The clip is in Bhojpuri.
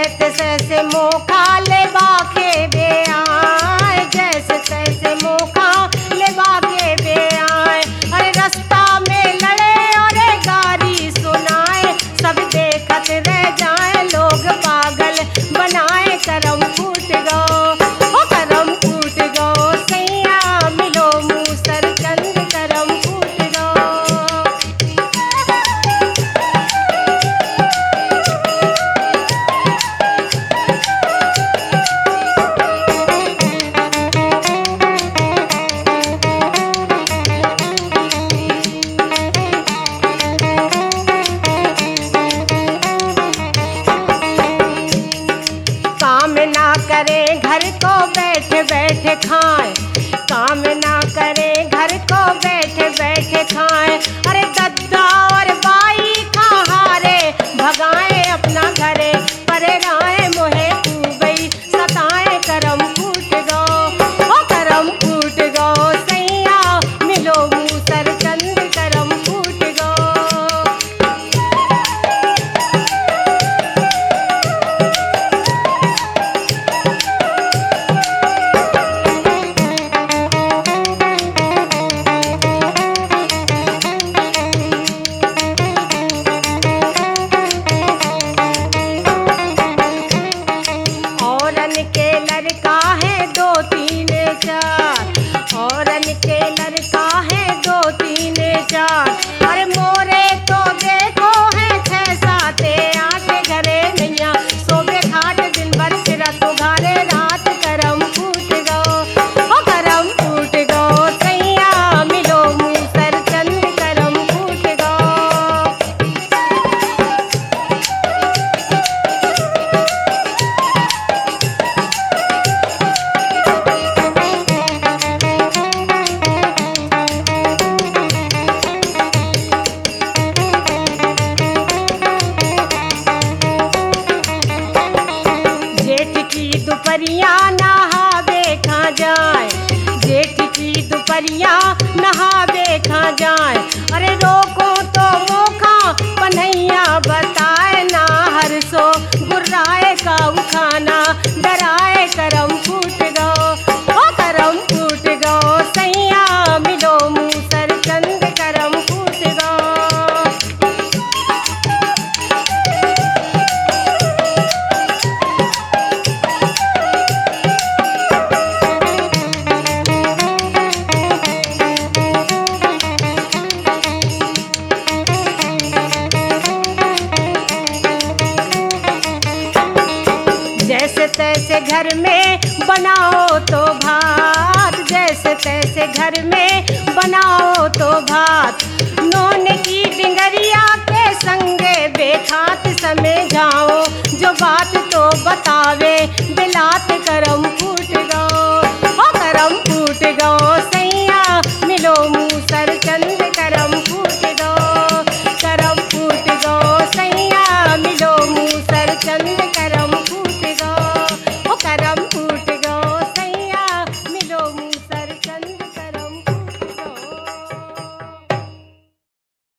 तैसे मोखा ले बाखे बे आए, जैसे तैसे मोखा ले बाखे बे आए। अरे रास्ता में लड़े और गारी सुनाए, सब देखत रह जाए, लोग पागल बनाए। करम फूट गो, ओ करम फूट गो, सैया मिलो मूसर चंद, करम फूट गो। काम ना करे घर को बैठ बैठ खाए, काम ना करे घर को बैठ बैठ खाए। अरे दद्दा और बाई कहारे भगाए अपना घरे, परे राय मोहे खूबई सताए। करम फूट गो, ओ करम फूट गो, सैया मिलो मूसर चंद, करम फूट गो। औरन के लड़का है दो तीन चार, औरन के लड़का है दो तीन चार। अरे मोरे तो देखो है 6 7 8 घरे नैया, सोबे खाट दिन भर फिरा तो घरे रात। करम फूट गो, ओ करम फूट गो, सैया मिलो मूसर चंद, करम फूट गो। जेठ की दुपहरिया नहावे खा जाए, जेठ की दुपहरिया नहावे खा जाए। अरे रोको तो मोखा पनैया बताए, ना हरसो गुर्राए काऊ खाना डराए। करम फूट गो, ओ करम फूट गो, सैया मिलो मूसर चंद, करम फूट गो। जैसे तैसे घर में बनाओ तो भात, जैसे तैसे घर में बनाओ तो भात। नून की डिंगरिया के संगे बेखात समय जाओ, जो बात तो बतावे बिलात। करम फूट